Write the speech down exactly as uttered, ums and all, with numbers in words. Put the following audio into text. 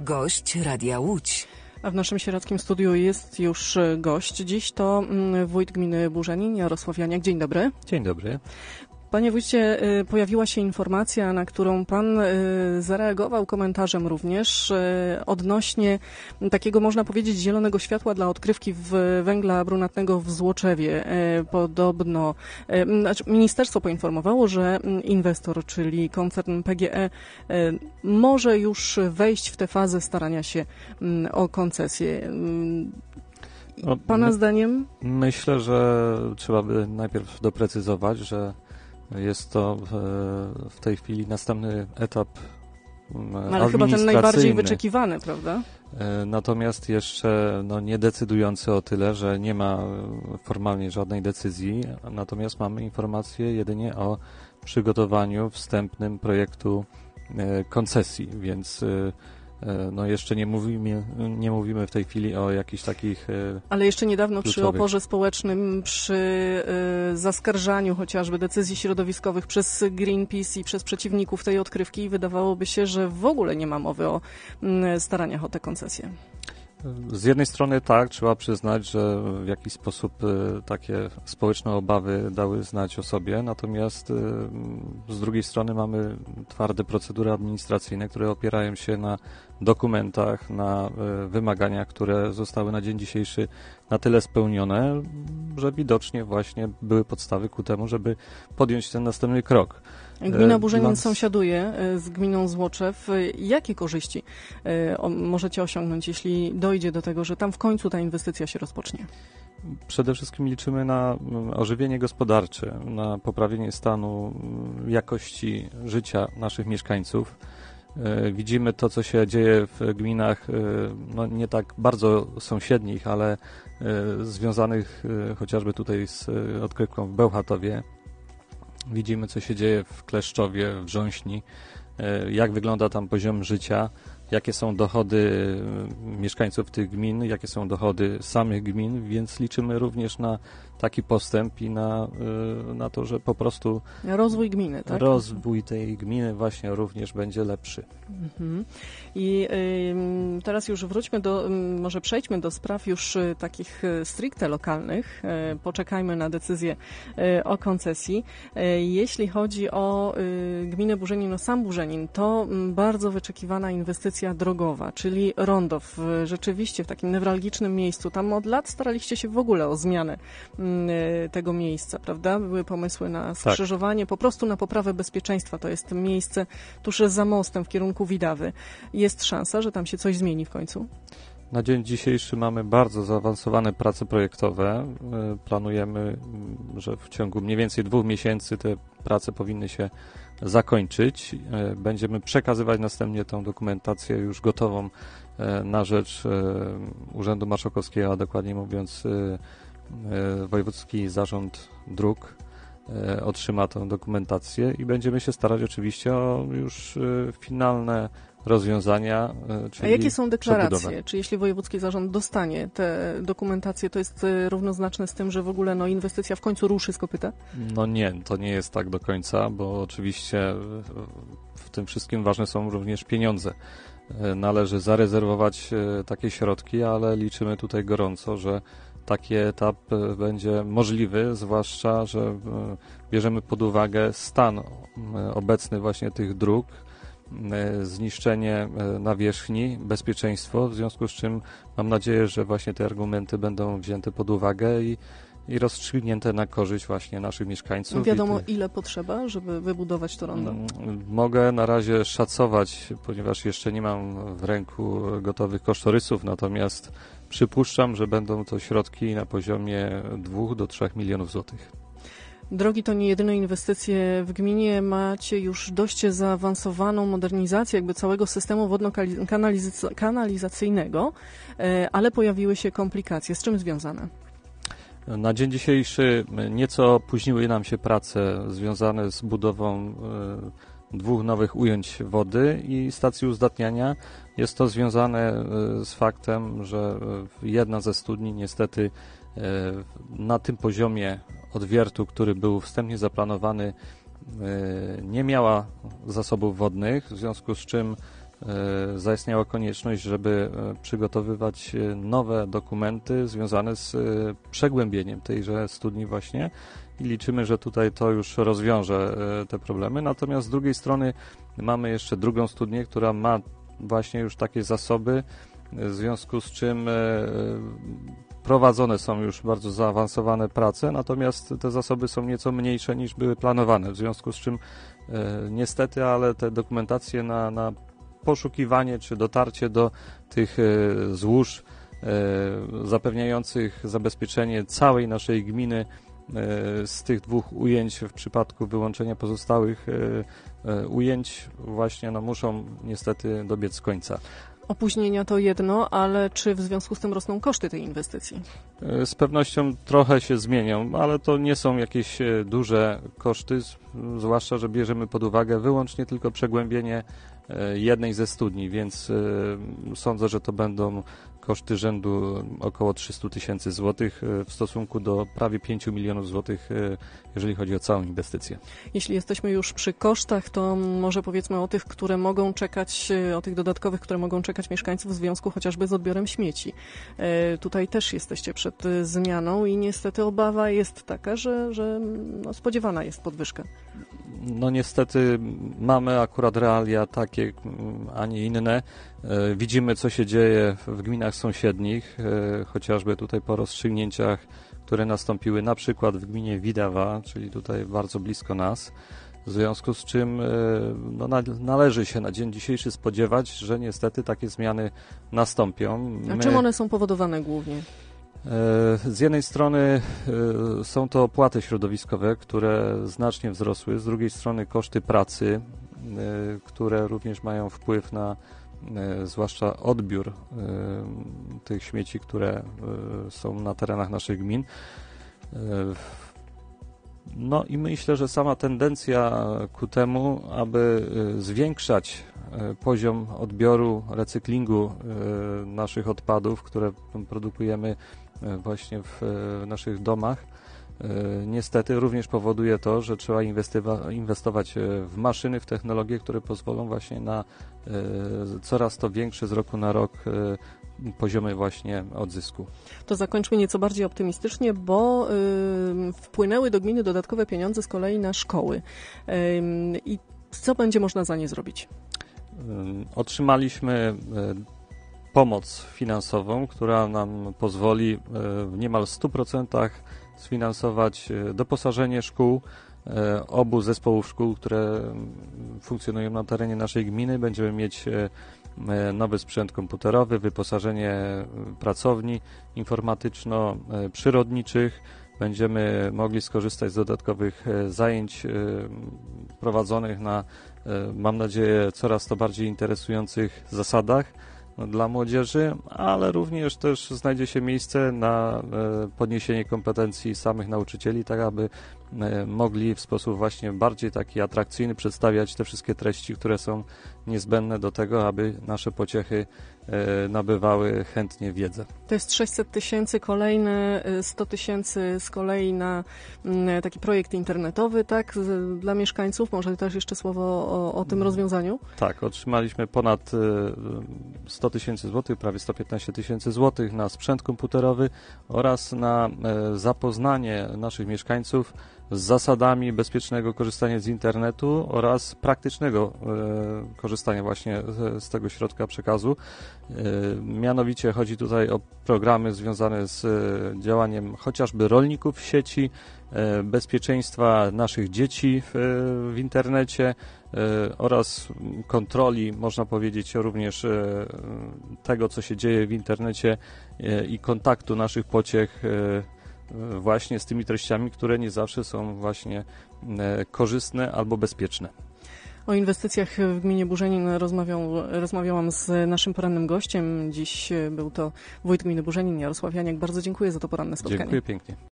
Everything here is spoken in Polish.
Gość Radia Łódź. A w naszym sieradzkim studiu jest już gość. Dziś to wójt gminy Burzanin, Jarosław Janiak. Dzień dobry. Dzień dobry. Panie wójcie, pojawiła się informacja, na którą pan zareagował komentarzem również odnośnie takiego, można powiedzieć, zielonego światła dla odkrywki węgla brunatnego w Złoczewie. Podobno znaczy ministerstwo poinformowało, że inwestor, czyli koncern P G E, może już wejść w tę fazę starania się o koncesję. Pana My, zdaniem? Myślę, że trzeba by najpierw doprecyzować, że jest to w, w tej chwili następny etap administracyjny. Ale chyba ten najbardziej wyczekiwany, prawda? Natomiast jeszcze no, nie decydujący o tyle, że nie ma formalnie żadnej decyzji, natomiast mamy informację jedynie o przygotowaniu wstępnym projektu koncesji, więc no jeszcze nie mówimy, nie mówimy w tej chwili o jakichś takich Ale jeszcze niedawno kluczowych. Przy oporze społecznym, przy y, zaskarżaniu chociażby decyzji środowiskowych przez Greenpeace i przez przeciwników tej odkrywki wydawałoby się, że w ogóle nie ma mowy o y, staraniach o tę koncesję. Z jednej strony tak, trzeba przyznać, że w jakiś sposób y, takie społeczne obawy dały znać o sobie, natomiast y, z drugiej strony mamy twarde procedury administracyjne, które opierają się na dokumentach, na y, wymaganiach, które zostały na dzień dzisiejszy na tyle spełnione, że widocznie właśnie były podstawy ku temu, żeby podjąć ten następny krok. Gmina Burzanin Dla... sąsiaduje z gminą Złoczew. Jakie korzyści możecie osiągnąć, jeśli dojdzie do tego, że tam w końcu ta inwestycja się rozpocznie? Przede wszystkim liczymy na ożywienie gospodarcze, na poprawienie stanu jakości życia naszych mieszkańców. Widzimy to, co się dzieje w gminach, no nie tak bardzo sąsiednich, ale związanych chociażby tutaj z odkrywką w Bełchatowie. Widzimy, co się dzieje w Kleszczowie, w Wrząśni, jak wygląda tam poziom życia, jakie są dochody mieszkańców tych gmin, jakie są dochody samych gmin, więc liczymy również na taki postęp i na, na to, że po prostu rozwój gminy, tak? Rozwój tej gminy właśnie również będzie lepszy. Mhm. I y, teraz już wróćmy do, może przejdźmy do spraw już y, takich y, stricte lokalnych. Y, poczekajmy na decyzję y, o koncesji. Y, jeśli chodzi o y, gminę Burzanin, no sam Burzanin, to y, bardzo wyczekiwana inwestycja drogowa, czyli rondo w, rzeczywiście w takim newralgicznym miejscu. Tam od lat staraliście się w ogóle o zmianę y, tego miejsca, prawda? Były pomysły na skrzyżowanie, tak. Po prostu na poprawę bezpieczeństwa. To jest miejsce tuż za mostem w kierunku Widawy. Jest szansa, że tam się coś zmieni w końcu? Na dzień dzisiejszy mamy bardzo zaawansowane prace projektowe. Planujemy, że w ciągu mniej więcej dwóch miesięcy te prace powinny się zakończyć. Będziemy przekazywać następnie tą dokumentację już gotową na rzecz Urzędu Marszałkowskiego, a dokładnie mówiąc Wojewódzki Zarząd Dróg otrzyma tę dokumentację i będziemy się starać oczywiście o już finalne rozwiązania. Czyli A jakie są deklaracje? przebudowę. Czy jeśli Wojewódzki Zarząd dostanie tę dokumentację, to jest równoznaczne z tym, że w ogóle no, inwestycja w końcu ruszy z kopyta? No nie, to nie jest tak do końca, bo oczywiście w tym wszystkim ważne są również pieniądze. Należy zarezerwować takie środki, ale liczymy tutaj gorąco, że taki etap będzie możliwy, zwłaszcza, że bierzemy pod uwagę stan obecny właśnie tych dróg, zniszczenie nawierzchni, bezpieczeństwo, w związku z czym mam nadzieję, że właśnie te argumenty będą wzięte pod uwagę i, i rozstrzygnięte na korzyść właśnie naszych mieszkańców. No wiadomo, tych... ile potrzeba, żeby wybudować to rondo? Mogę na razie szacować, ponieważ jeszcze nie mam w ręku gotowych kosztorysów, natomiast przypuszczam, że będą to środki na poziomie dwóch do trzech milionów złotych. Drogi to nie jedyne inwestycje w gminie. Macie już dość zaawansowaną modernizację jakby całego systemu wodno-kanalizacyjnego, ale pojawiły się komplikacje. Z czym związane? Na dzień dzisiejszy nieco opóźniły nam się prace związane z budową dwóch nowych ujęć wody i stacji uzdatniania. Jest to związane z faktem, że jedna ze studni niestety na tym poziomie odwiertu, który był wstępnie zaplanowany, nie miała zasobów wodnych, w związku z czym zaistniała konieczność, żeby przygotowywać nowe dokumenty związane z przegłębieniem tejże studni właśnie i liczymy, że tutaj to już rozwiąże te problemy. Natomiast z drugiej strony mamy jeszcze drugą studnię, która ma właśnie już takie zasoby, w związku z czym prowadzone są już bardzo zaawansowane prace, natomiast te zasoby są nieco mniejsze niż były planowane, w związku z czym niestety, ale te dokumentacje na, na poszukiwanie czy dotarcie do tych złóż zapewniających zabezpieczenie całej naszej gminy z tych dwóch ujęć w przypadku wyłączenia pozostałych ujęć właśnie no, muszą niestety dobiec końca. Opóźnienia to jedno, ale czy w związku z tym rosną koszty tej inwestycji? Z pewnością trochę się zmienią, ale to nie są jakieś duże koszty, zwłaszcza, że bierzemy pod uwagę wyłącznie tylko przegłębienie jednej ze studni, więc sądzę, że to będą koszty rzędu około trzysta tysięcy złotych w stosunku do prawie pięć milionów złotych, jeżeli chodzi o całą inwestycję. Jeśli jesteśmy już przy kosztach, to może powiedzmy o tych, które mogą czekać, o tych dodatkowych, które mogą czekać mieszkańców w związku chociażby z odbiorem śmieci. Tutaj też jesteście przed zmianą i niestety obawa jest taka, że, że no, spodziewana jest podwyżka. No niestety mamy akurat realia takie, a nie inne. Widzimy, co się dzieje w gminach sąsiednich, chociażby tutaj po rozstrzygnięciach, które nastąpiły na przykład w gminie Widawa, czyli tutaj bardzo blisko nas, w związku z czym no, należy się na dzień dzisiejszy spodziewać, że niestety takie zmiany nastąpią. A czym one są powodowane głównie? Z jednej strony są to opłaty środowiskowe, które znacznie wzrosły, z drugiej strony koszty pracy, które również mają wpływ na zwłaszcza odbiór tych śmieci, które są na terenach naszych gmin. No i myślę, że sama tendencja ku temu, aby zwiększać poziom odbioru, recyklingu naszych odpadów, które produkujemy właśnie w naszych domach, niestety również powoduje to, że trzeba inwestować w maszyny, w technologie, które pozwolą właśnie na coraz to większe z roku na rok poziomy właśnie odzysku. To zakończmy nieco bardziej optymistycznie, bo y, wpłynęły do gminy dodatkowe pieniądze z kolei na szkoły. Y, I co będzie można za nie zrobić? Y, otrzymaliśmy y, pomoc finansową, która nam pozwoli y, w niemal stu procentach sfinansować y, doposażenie szkół, y, obu zespołów szkół, które funkcjonują na terenie naszej gminy. Będziemy mieć y, nowy sprzęt komputerowy, wyposażenie pracowni informatyczno-przyrodniczych. Będziemy mogli skorzystać z dodatkowych zajęć prowadzonych na, mam nadzieję, coraz to bardziej interesujących zasadach dla młodzieży, ale również też znajdzie się miejsce na podniesienie kompetencji samych nauczycieli, tak aby mogli w sposób właśnie bardziej taki atrakcyjny przedstawiać te wszystkie treści, które są niezbędne do tego, aby nasze pociechy nabywały chętnie wiedzę. To jest sześćset tysięcy, kolejne sto tysięcy z kolei na taki projekt internetowy, tak, dla mieszkańców. Może też jeszcze słowo o, o tym rozwiązaniu? Tak, otrzymaliśmy ponad sto tysięcy złotych, prawie sto piętnaście tysięcy złotych na sprzęt komputerowy oraz na zapoznanie naszych mieszkańców z zasadami bezpiecznego korzystania z internetu oraz praktycznego e, korzystania właśnie z, z tego środka przekazu. E, mianowicie chodzi tutaj o programy związane z e, działaniem chociażby rolników w sieci, e, bezpieczeństwa naszych dzieci w, w internecie e, oraz kontroli, można powiedzieć, również e, tego, co się dzieje w internecie e, i kontaktu naszych pociech e, właśnie z tymi treściami, które nie zawsze są właśnie korzystne albo bezpieczne. O inwestycjach w gminie Burzenin rozmawiał, rozmawiałam z naszym porannym gościem. Dziś był to wójt gminy Burzenin, Jarosław Janiak. Bardzo dziękuję za to poranne spotkanie. Dziękuję pięknie.